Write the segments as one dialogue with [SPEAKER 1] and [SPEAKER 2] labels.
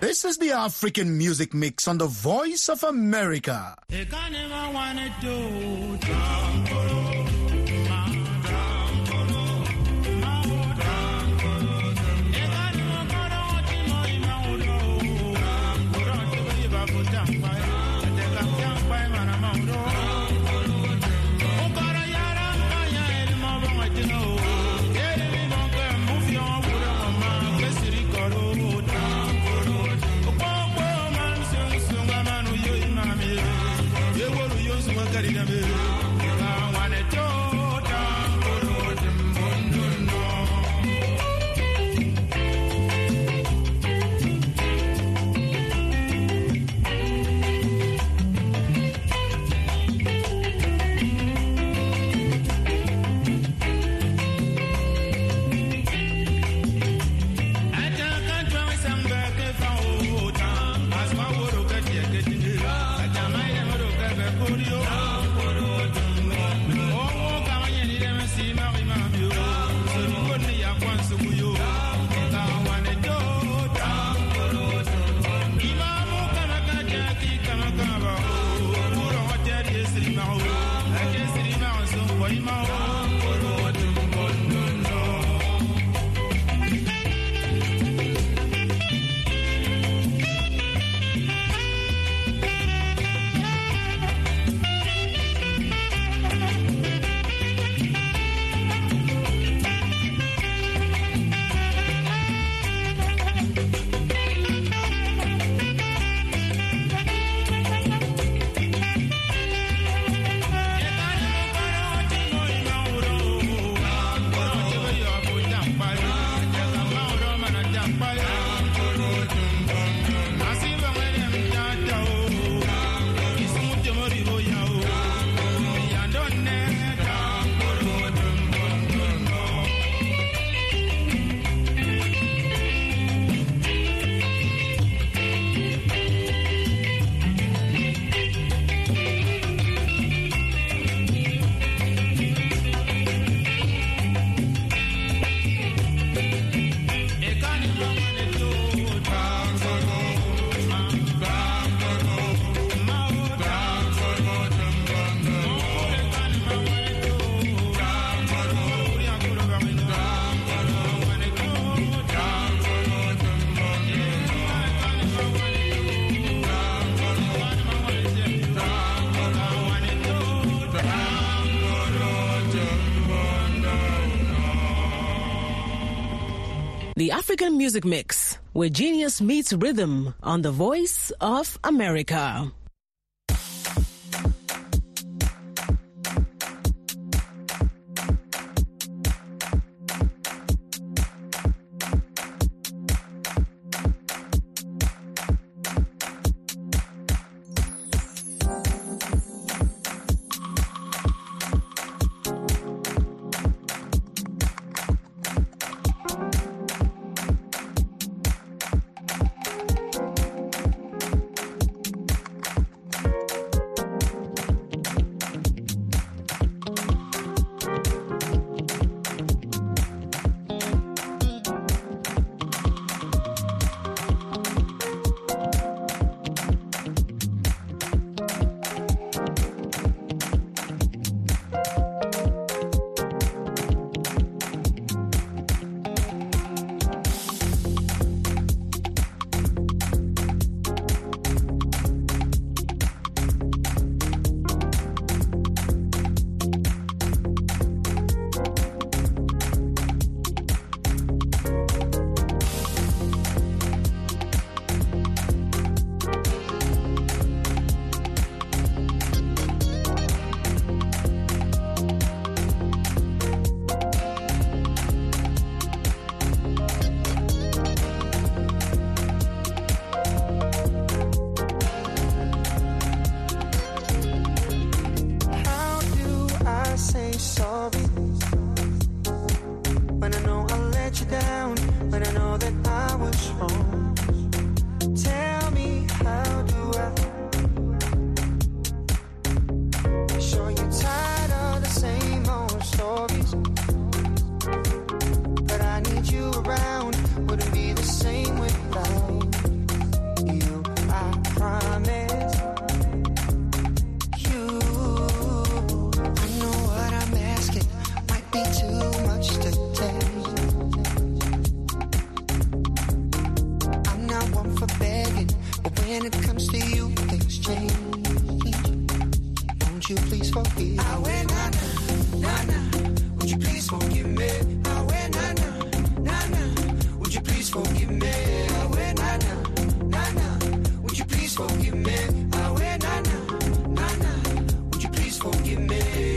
[SPEAKER 1] This is the African Music Mix on the Voice of America.
[SPEAKER 2] The African Music Mix, where genius meets rhythm on the Voice of America.
[SPEAKER 3] when it comes to you, things change. Won't you please forgive? I went na-na. Would you please forgive me? I went na-na. Would you please forgive me? I went na-na. Would you please forgive me? I went na-na. Would you please forgive me?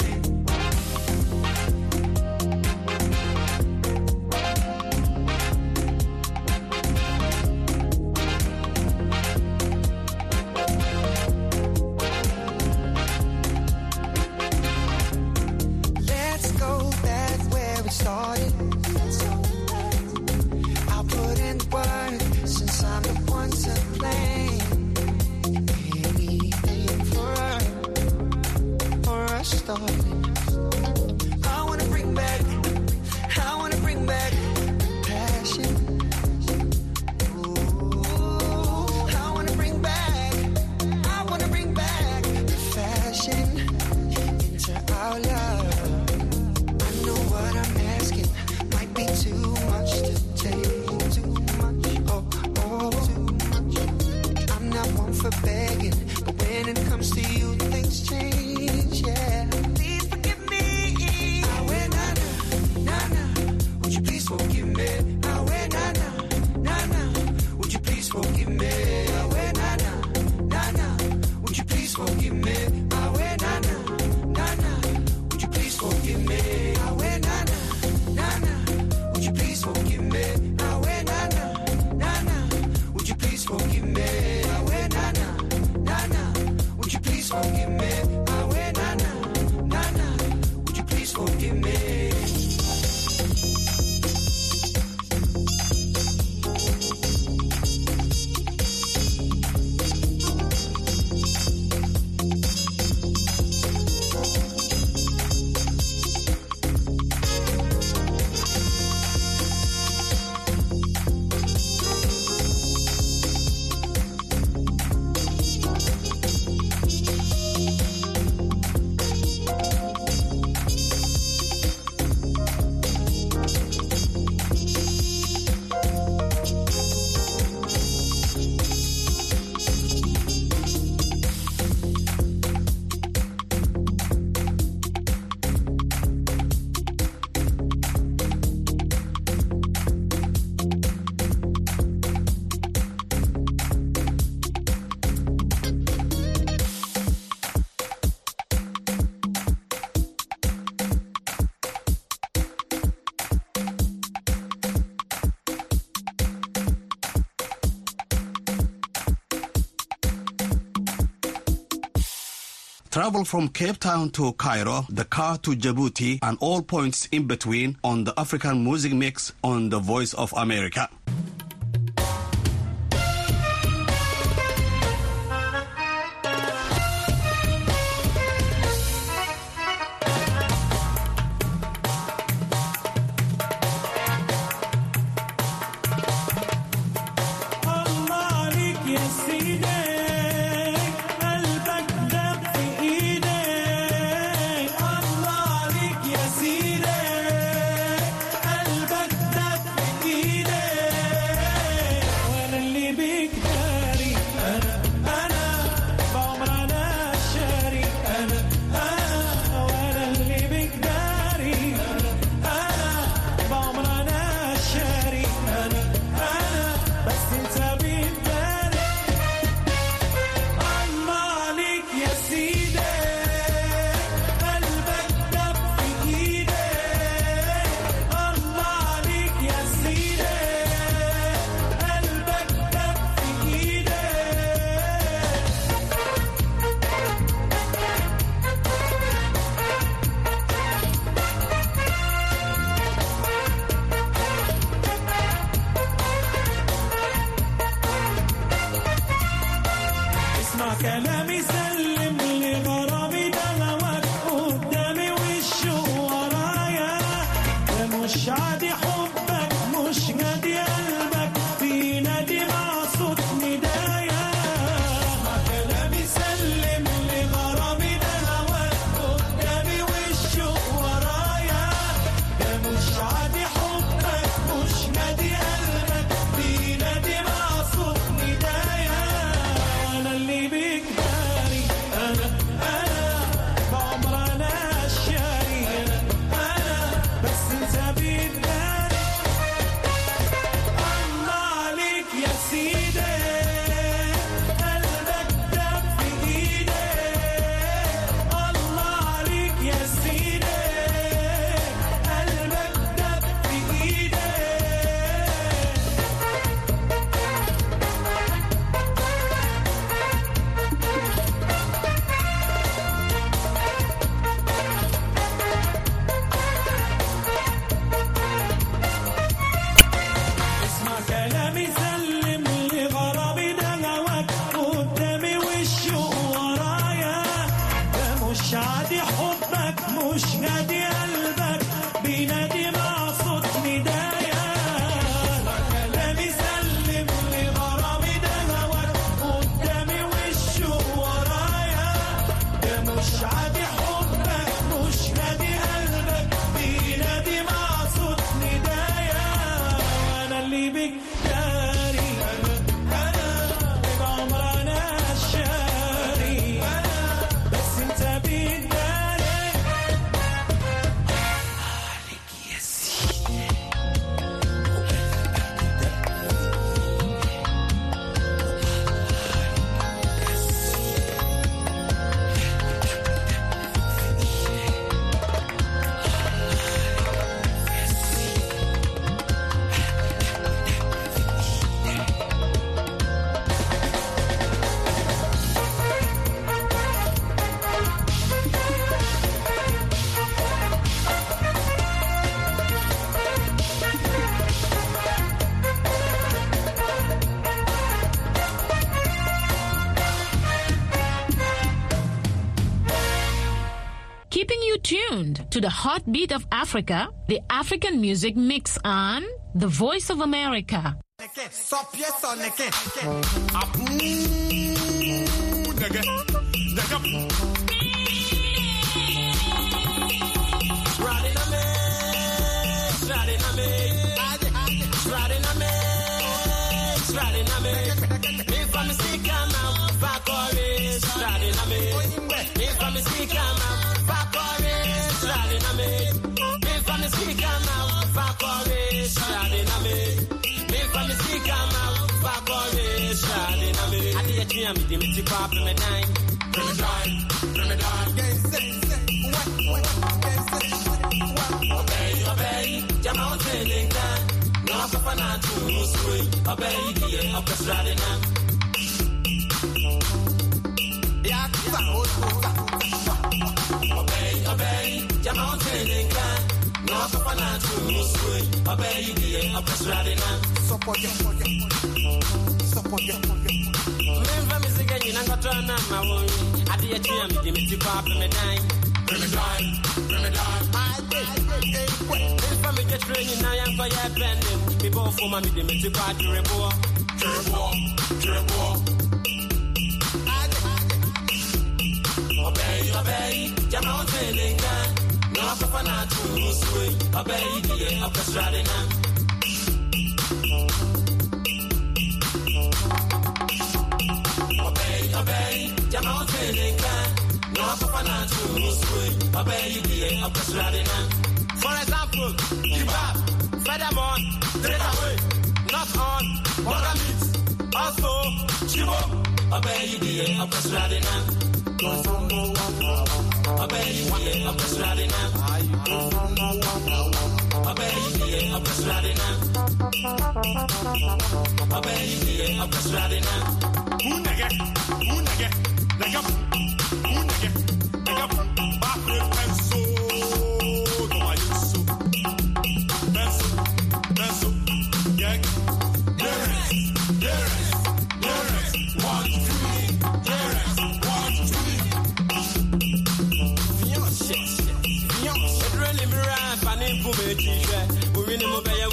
[SPEAKER 4] Travel from Cape Town to Cairo, Dakar to Djibouti, and all points in between on the African Music Mix on the Voice of America.
[SPEAKER 5] مش نادي قلبك بينادي مع صوت ندايا كلامي سلم لغرامي ده هواك قدامي والشوق ورايا ده مش عادي حبك مش نادي قلبك بينادي مع صوت ندايا انا اللي بيك داري انا بعمر انا الشاري بس انت بيك داري عليك يا سيدي
[SPEAKER 6] Keeping you tuned to the heartbeat of Africa, the African Music Mix on The Voice of America.
[SPEAKER 5] For example, give up, furthermore, straight away, not on, Mogamit, also, Chibo, obey you, dear, of the Stradina. Obey you, dear, of the Stradina. Obey you, dear, of the Stradina. Obey you, dear, of the Stradina. Unage, Nagam, Bapre Penso, Nomayosu, Penso, Yak, Deres, 1, 2, Deres, 1, 2. Really, Miran, Fanny Pumechi, we're in the Mobile,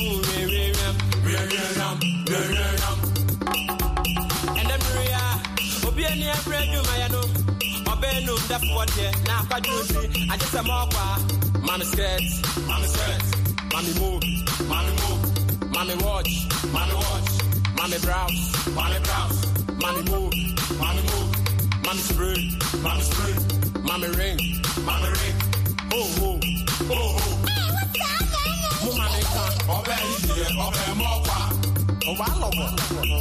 [SPEAKER 5] and then Maria, Obiania, Bredu, Mayano. No, that's what now I do. I just a more mommy skirts, mommy move, mommy watch, mommy browse, mommy move, mommy spray, mommy ring, oh, mommy can't obey more, oh, I love her.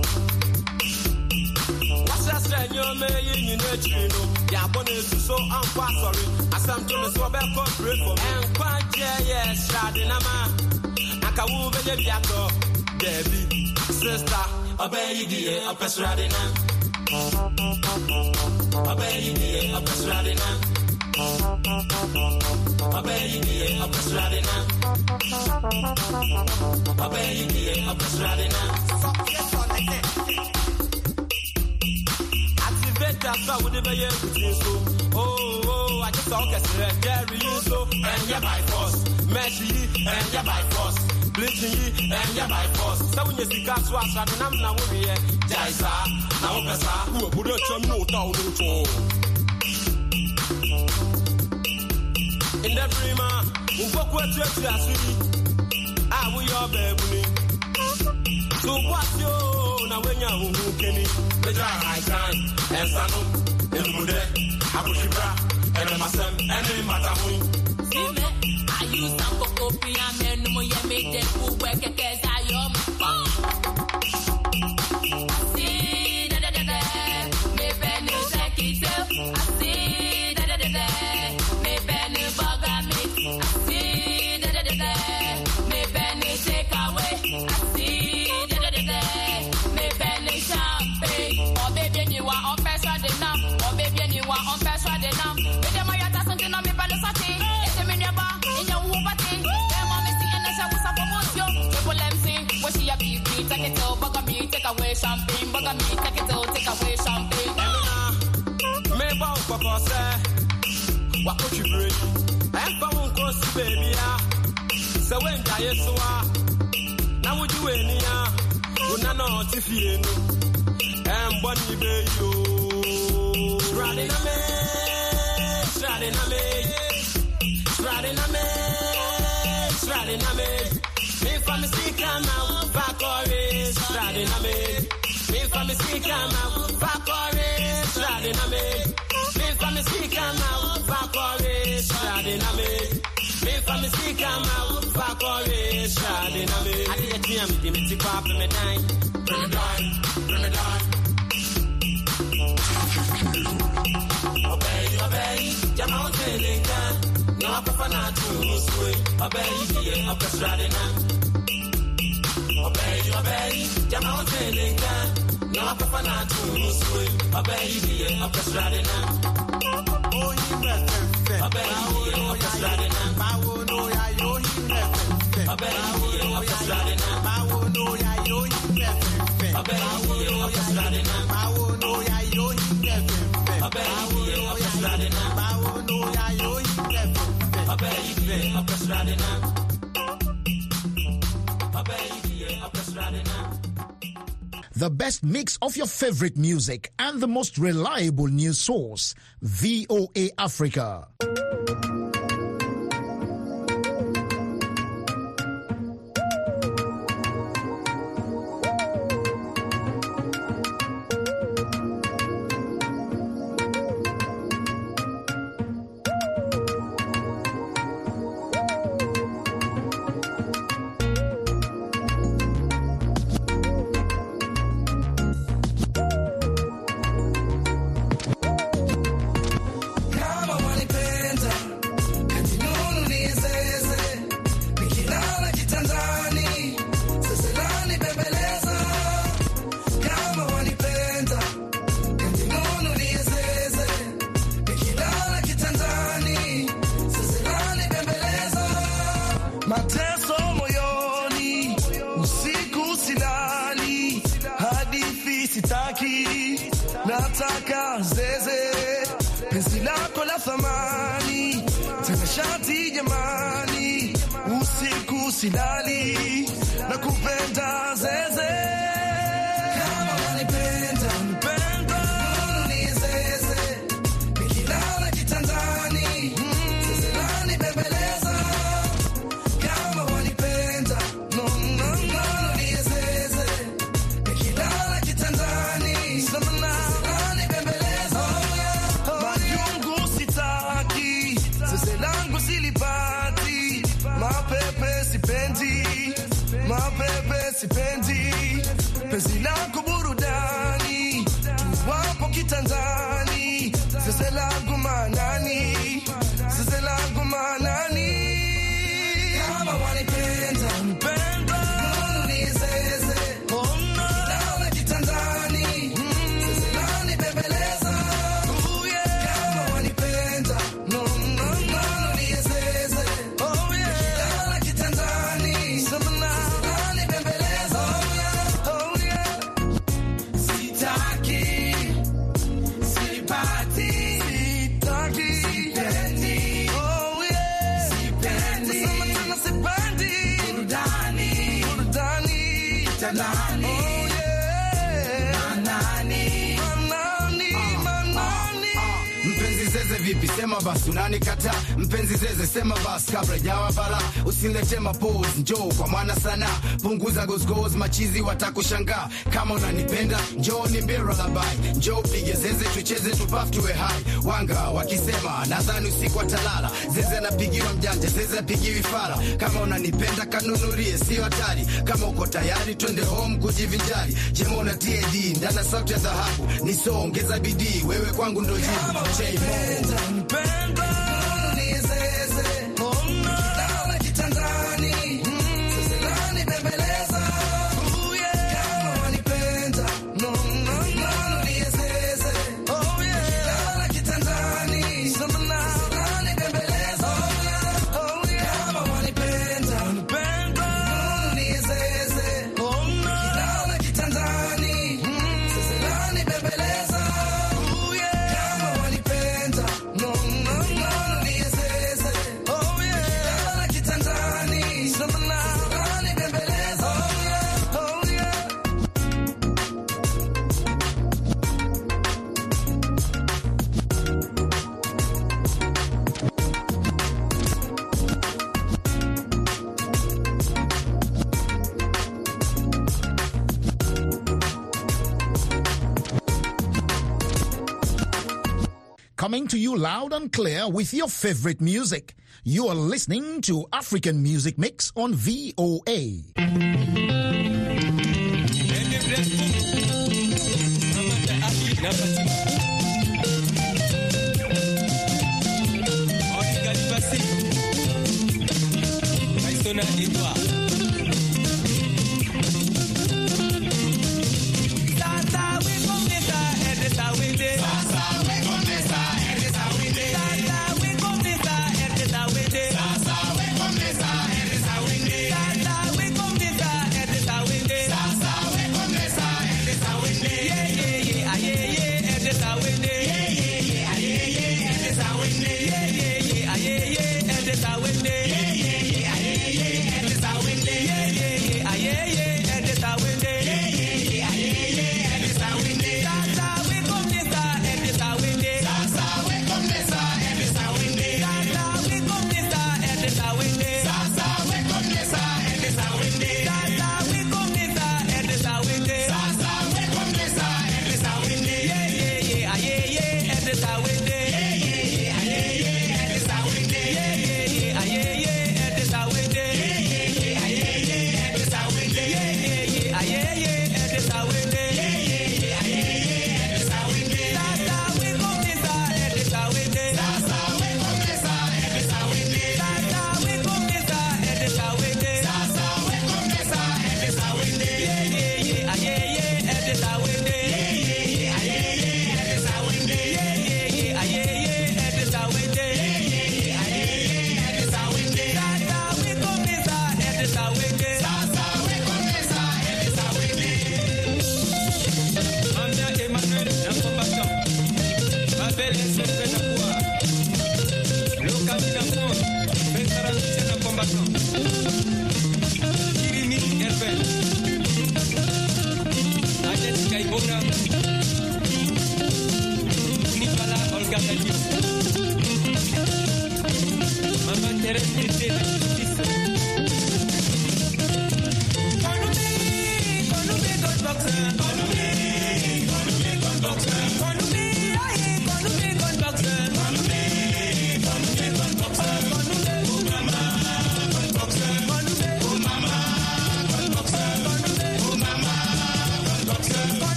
[SPEAKER 5] What's that you're making in the chino? Yeah, but it's so sorry. I sometimes so bad for free for me. And quite, yes, Shadinama. Akawu, baby, Yako, Debbie, sister, obey you, a Pesradina. Obey you, a Pesradina. Obey you, a Pesradina. Obey you, a Pesradina. Activate that with the Oh, I just talk as Jerry, you so, and you're by force. Meshi, and you're by force. Bleaching, and you're by force. So when you see gas wash, I don't know where we are. Jaisa, now Pesa, who put a chum no town. In the prima, who walk with your city. I will your baby. So what's your now when you're who can it? The high time, and Sano, and Mude, Abushibra, and Masam, and Matahun.
[SPEAKER 7] I use some copy and then no you made them who work at as I am. See da da da da, me penny take it up. I see da da da da, me penny bugger me. I see da da da da, me penny take away. I see da da da da, me penny champagne. Oh baby you are on pressure the numb. Oh baby you are on pressure the numb. With them I got something on me penny satin. Take it out, bugger me, take away champagne. Bugger me, take it out, take away champagne.
[SPEAKER 5] Me bow for Cossa. What could you bring? I'm from Costa, baby. So when I saw, now would you any? Would not know if you know. And Bonnie baby, riding a me, riding a me, riding a me, riding a me. Me from the sea come out, back orange, riding a me. Me from the sea come out, back orange, riding a me. Me from the sea come out, back orange, riding a me. Me from the sea come out, back orange, riding a me. I did a team, give me the pop, bring me down, bring me down, bring me down. Obey, obey, your mountain linker. No, I prefer not to swing. Obey, yeah, up a riding now. Obey, obey, your mountain linker. No, I prefer not to swing. Obey, yeah, up a riding now. Oh, you better. Obey, yeah, up a riding now. No, I know you better. Obey, yeah, up a riding now. No, I know you better. Obey, yeah, up a riding now. No, I know you better. Obey, yeah, up a riding now. No, I know you better. Obey, yeah, up a riding now.
[SPEAKER 1] The best mix of your favorite music and the most reliable news source, VOA Africa.
[SPEAKER 3] Nataka zeze penzi lako la thamani tanashati jamani usiku silali na kupenda zeze kama wanipenda nipenda ni zeze nikilala kitandani zeze lani bembeleza kama wanipenda no ni zeze nikilala kitandani samana sipendi penzi lako burudani tuwapo kitandani sasa langu manani sasa langu manani kama wanipenda nipenda ni zeze lala kitandani sasa lani bembeleza kama wanipenda no ni zeze lala kitandani samana Manani, oh yeah. Manani, Manani, Manani.
[SPEAKER 8] Mpenzi zeze vipi, sema basi unanikata. Mpenzi zeze sema basi kabla jawa bala. Usilete mapose, njoo kwa mwana sana. Punguza goes machizi watakushangaa. Kama unanipenda, njoo nimbie lullaby. Njoo pige zeze tucheze tupaf tuwe high. Wanga wakisema, nadhani usiku atalala. Zeze napigiwa mjanja, zeze pigiwi fala. Kama unanipenda kanunulie, sio hatari. Kama uko tayari, twende home kujivinjari. Jemona TAD, ndana sauti ya dhahabu. Nisoongeza bidii, wewe kwangu ndo jibu.
[SPEAKER 1] Coming to you loud and clear with your favorite music. You are listening to African Music Mix on VOA.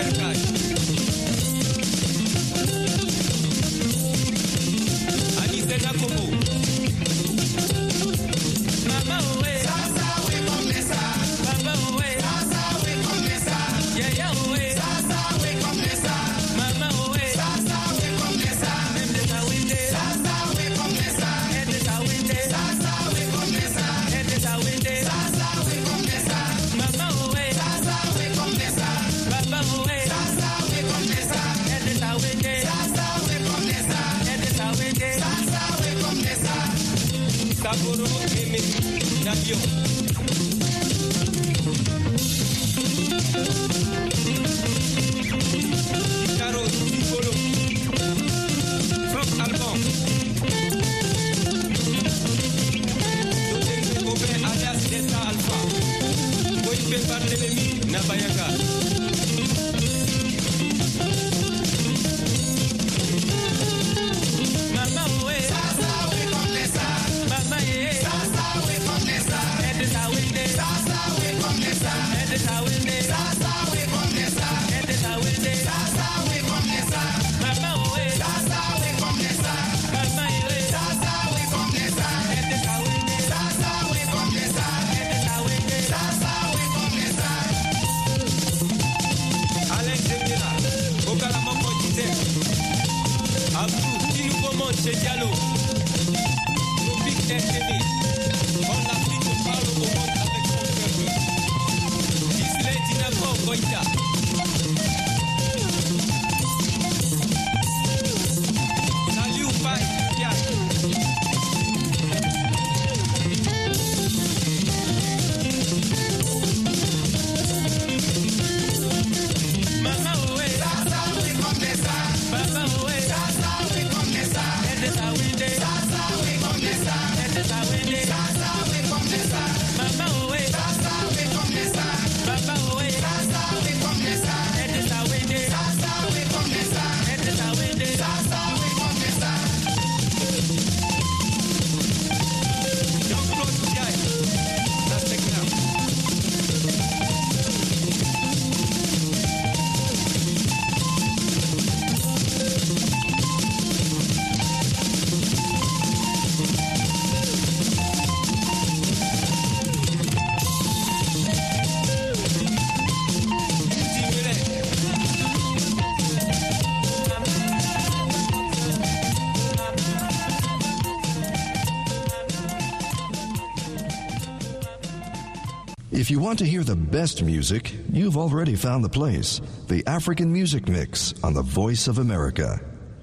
[SPEAKER 9] If you want to hear the best music, you've already found the place. The African Music Mix on the Voice of America.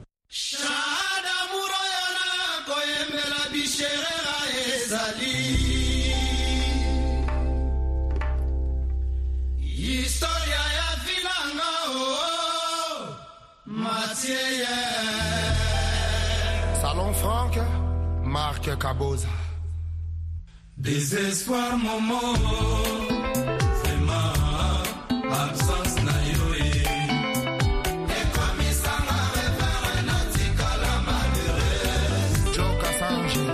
[SPEAKER 10] Salon Franck, Marc Caboza.
[SPEAKER 3] Désespoir, maman, vraiment, absence na yoé. Et comme il s'en avait fait un article à malheureux.
[SPEAKER 10] Joe Kassanji.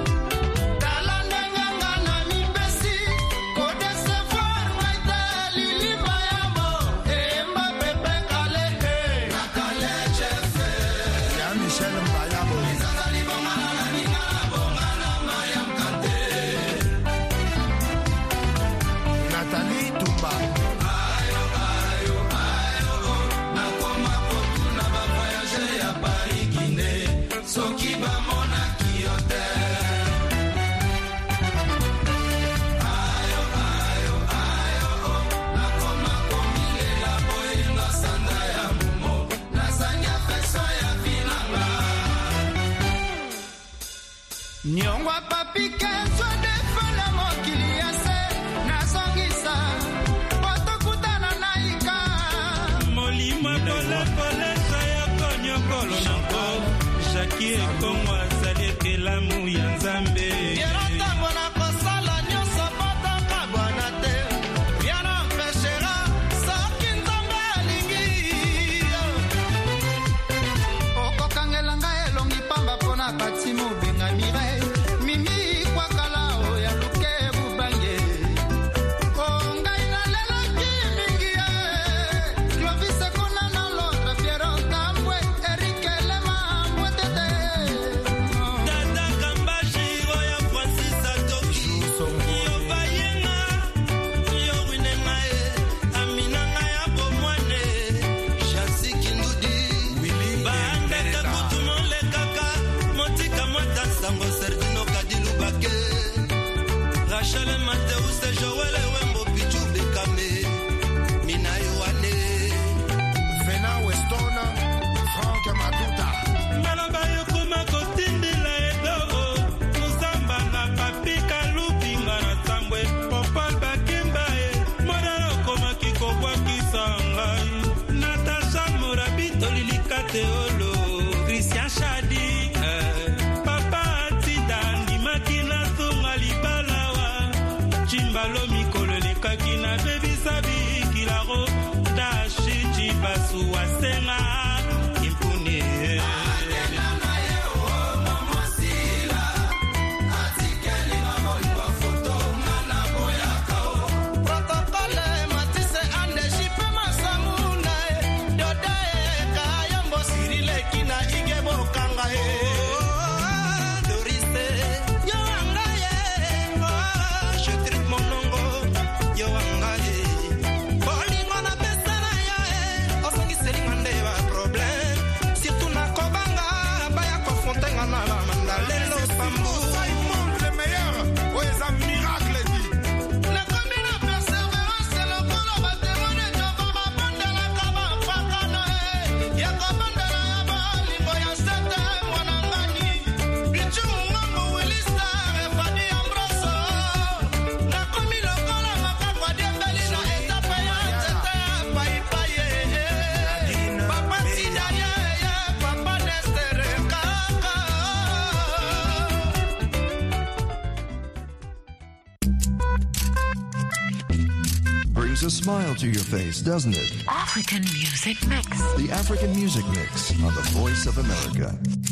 [SPEAKER 3] Nyongwa papi kesho defala mokili yase nasongisa otokutana naika molimo pole pole saya konyokolo nako Jackie Ekongo azali ekelamu ya Nzambe yerotango na kosala nyonso potaka bwana te yana mpeshera soki Nzambe alingi okokangelanga elongi pamba pona katimo benga mire
[SPEAKER 11] Machele Mateus de Joel Wembo Pichu Bekame Mina Yoane
[SPEAKER 10] Fena Westona Frank Matuta
[SPEAKER 11] Malaba Yokuma Kotindi la Edo Muzamba na Papika Lupinga na Tambwe Popol Bakimbae Modaro Koma Kikobwa Kisangai Natasha Morabito Lilikate Olo Christian Shadi Papa Atida Ndimakina Thunga Libalawa Chimbalo Mikolo Lekakina Baby Sabi Kilaro Dashi Chibasu Wasenga Impune
[SPEAKER 9] Brings a smile to your face, doesn't it?
[SPEAKER 12] African Music Mix.
[SPEAKER 9] The African Music Mix on the Voice of America.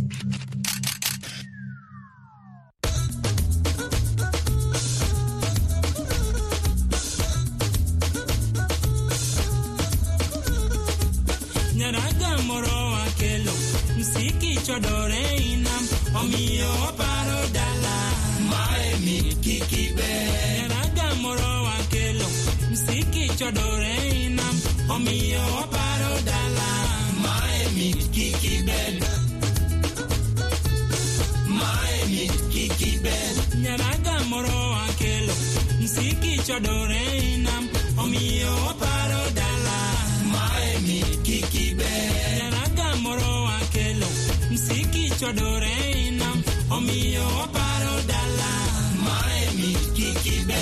[SPEAKER 11] Nyaraga moro akelo msiki chodore inam omio paro dala mae mi kikibe Nyaraga moro akelo msiki chodore inam omio paro dala mae mi kikibe Nyaraga moro akelo msiki chodore inam omio paro dala mae mi kikibe Nyaraga moro akelo msiki chodore inam omio paro dala mae mi kikibe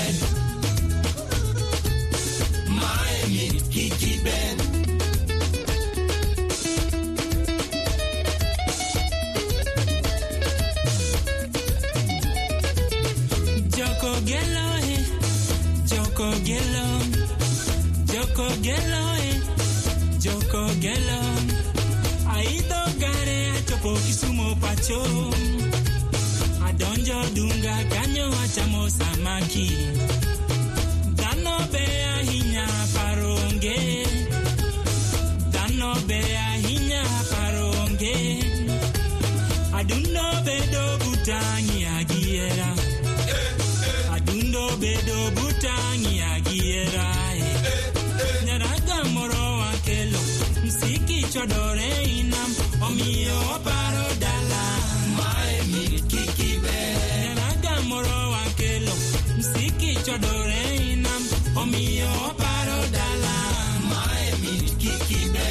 [SPEAKER 11] Joko gelo Joko gelo Joko gelo Joko gelo Aido gare chopo kisumo pacho Adonjo dunga kanyo achamo samaki Dano bea hinya paronge Dano bea hinya paronge Adundo bedo butangi agiera Adundo bedo butangi agiera Nyaraga moro akelo msiki chodore inam omio paro dala mae mi kikibe Nyaraga moro akelo msiki chodore inam omio paro dala mae mi kikibe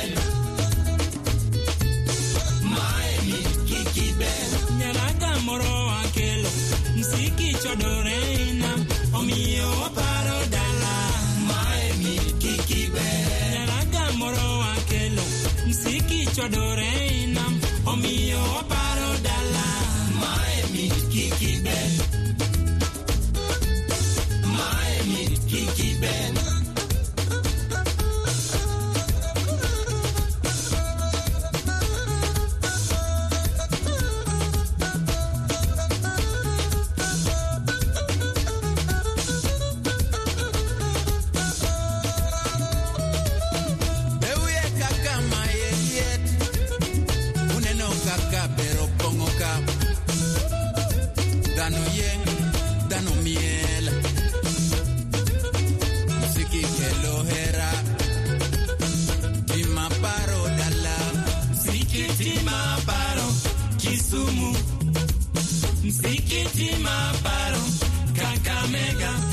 [SPEAKER 11] Nyaraga moro akelo msiki chodore inam omio paro dala mae mi kikibe Nyaraga moro akelo msiki chodore inam omio paro dala mae mi kikibe Msikiti Maparo, Kakamega,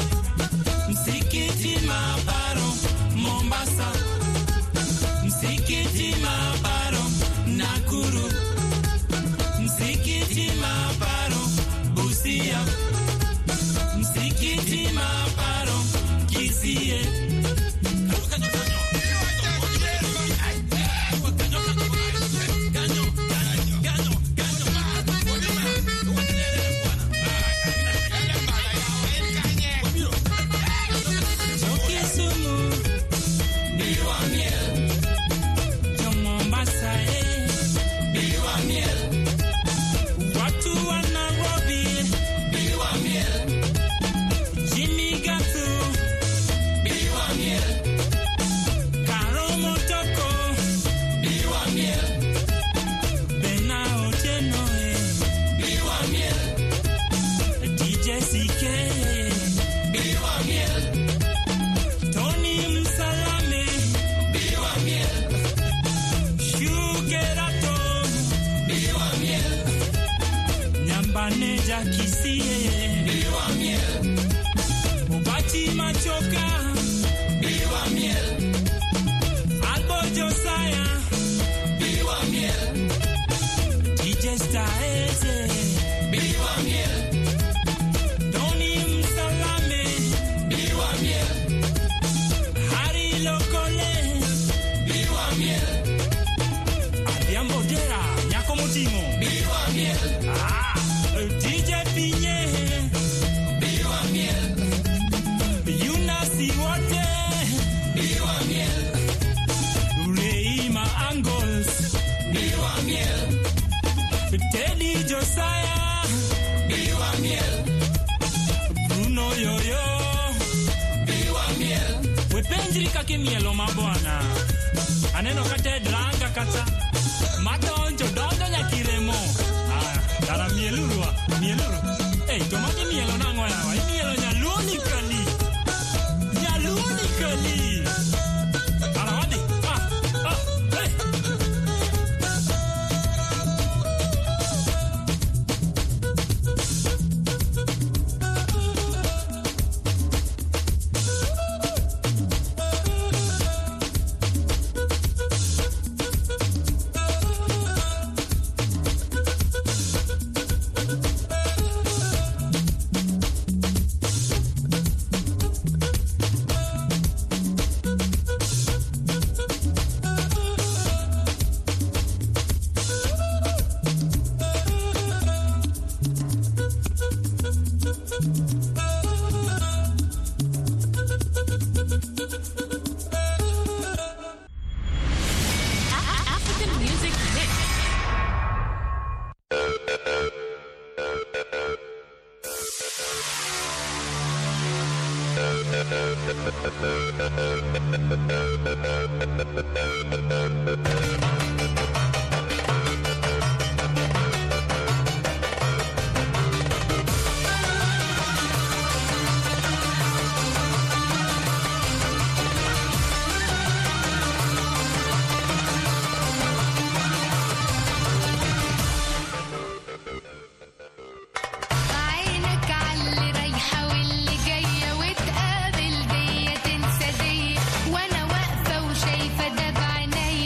[SPEAKER 13] Maria, msikiti maparo kisie. Mielo mabwana aneno kate dranga kata madonjo donjo nyakiremo dara mielurwa to mati mielo nango yawa imielo nyaluni kali ala wadi hey.
[SPEAKER 14] وانا واقفه وشايفه ده بعينيا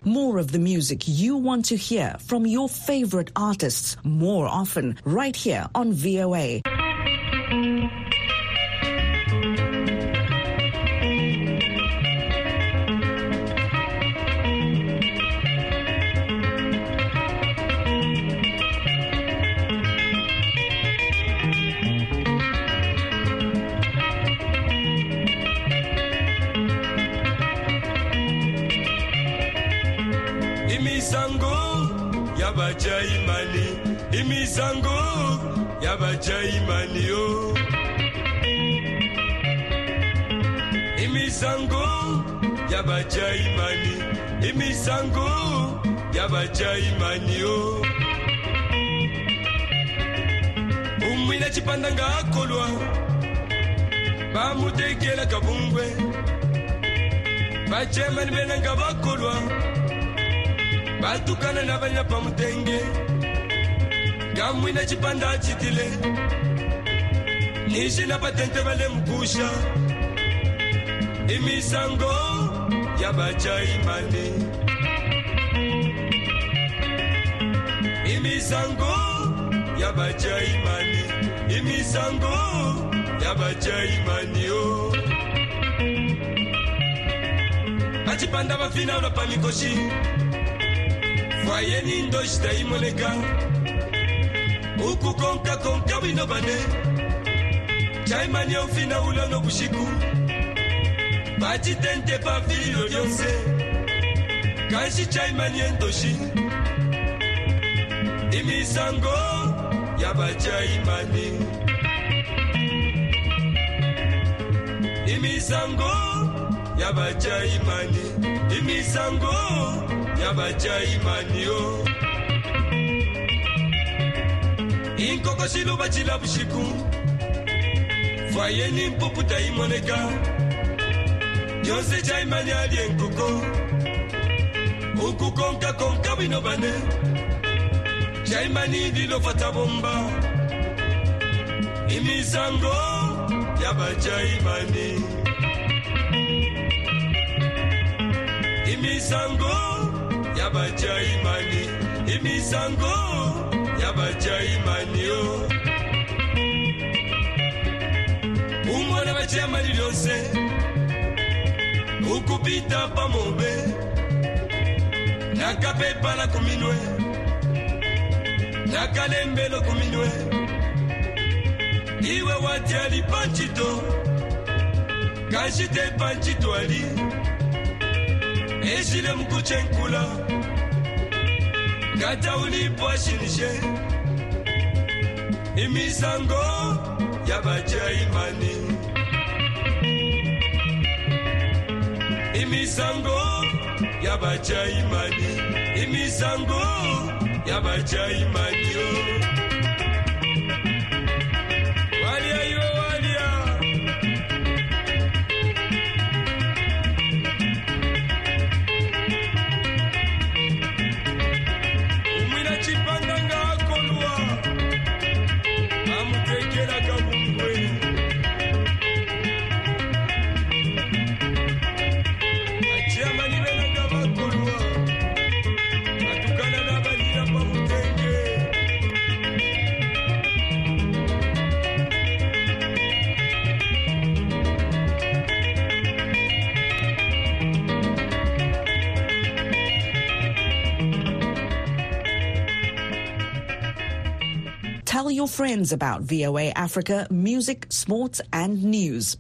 [SPEAKER 14] More of the music you want to hear from your favorite artists more often right here on VOA.
[SPEAKER 15] Imisango yabajaimani yo. Imisango yabajaimani. Imisango yabajaimani yo. Umwina chipandanga akolwa bamutekela kabungwe bachemani benanga bakolwa batukana nabanya pamutenge Gamwina chipanda chitile Nishi na patente vale mkusha Imisango yabacha imani Imisango yabacha imani Imisango yabacha imani yo Achipanda vafina unapamikoshi Fwayeni ndoshita imoneka Uku konka wino bane Chaimani ya ufina ula no bushiku Bachi tente pa filo lyonse Kanshi chaimani entoshi Imisango yabacha imani Imisango yabacha imani Imisango yabacha imani yo Inkoko shilu bachila bushiku Fwayeni mpuputa imoneka Yonse chaimani alie nkoko Uku konka wino bane Chaimani dilo fata bomba Imisango yabacha imani Imisango yabacha imani Imisango yabacha imani yo Umwana bacha imani lyonse Ukupita pamobe Nakapepa la kuminwe Nakalembelo kuminwe Iwe wati ali panchito Kanshite panchito ali Eshile mkuchenkula Gata ulipo ashinishe Imisango yabacha imani Imisango yabacha imani Imisango yabacha imani yo Walia yo walia Umwina chipandanga akolwa Amutekela kabungwe Achiamani benanga bakolwa Atukana na balira pamutenge
[SPEAKER 14] Tell your friends about VOA Africa music, sports, and news.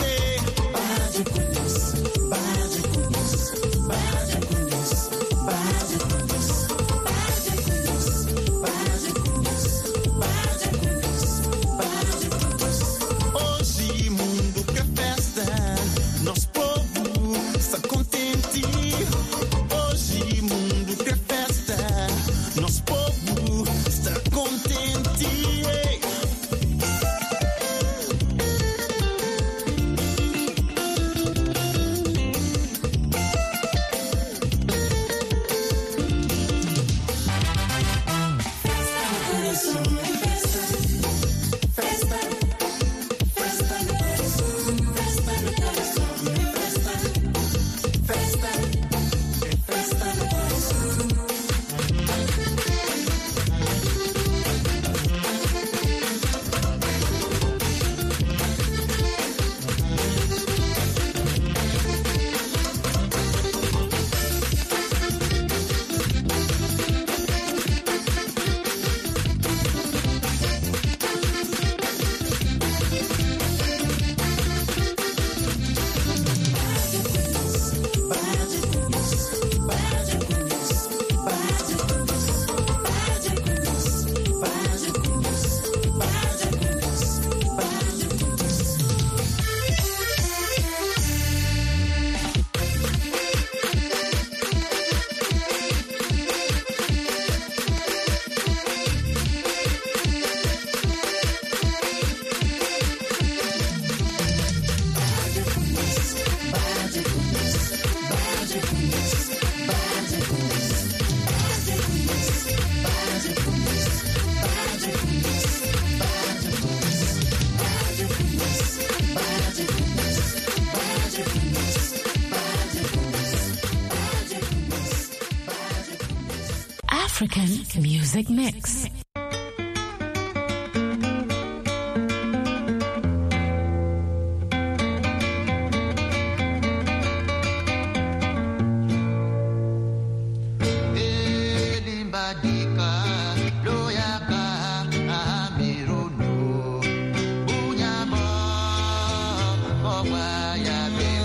[SPEAKER 16] Hoje mundo quer festa, nosso povo está contente. Hoje mundo quer festa, nosso povo está contente.
[SPEAKER 6] African Music Mix.
[SPEAKER 16] Ya